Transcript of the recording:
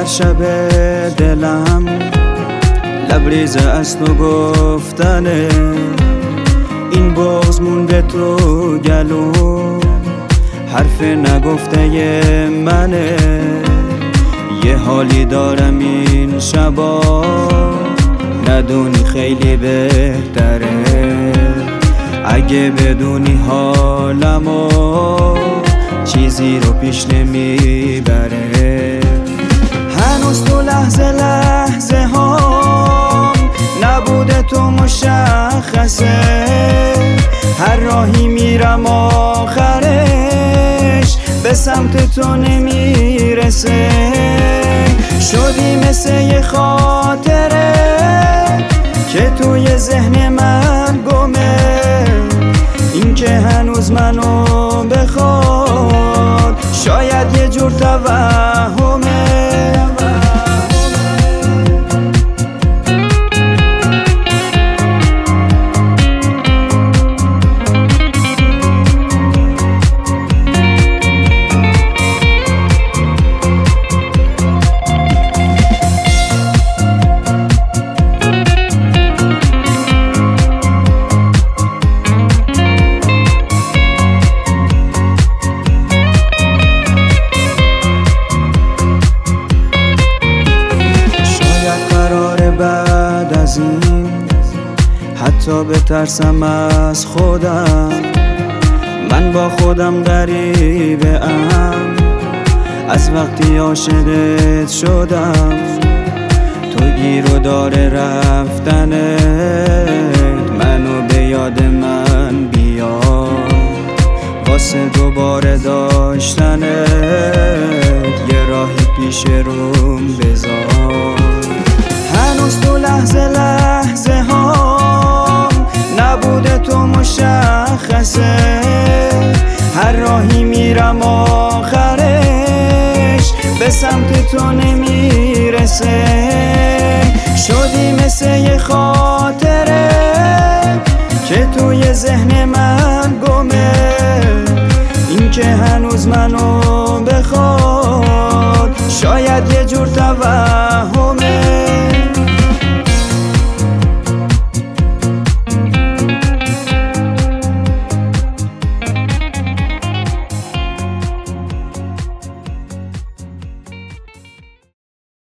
شب دلم لبریز از تو گفتنه، این بغض مونده تو گلو، حرف نگفته منه. یه حالی دارم این شبا، ندونی خیلی بهتره. اگه بدونی حالمو چیزی رو پیش نمیبره. هنوز تو لحظه لحظه ها نبوده تو مشخصه، هر راهی میرم آخرش به سمت تو نمیرسه. شدی مثل یه خاطره که توی ذهن من گمه، این که هنوز منو بخواد شاید یه جور توهمه. بعد از این حتی بترسم از خودم، من با خودم غریبه ام از وقتی عاشقت شدم. تو گیر و داره رفتنت منو به یاد من بیار، واسه دوباره داشتنت یه راهی پیش روم بذار. هنوز تو لحظه لحظه ها نبوده تو مشخصه، هر راهی میرم آخرش به سمت تو نمیرسه. شدی مثل یه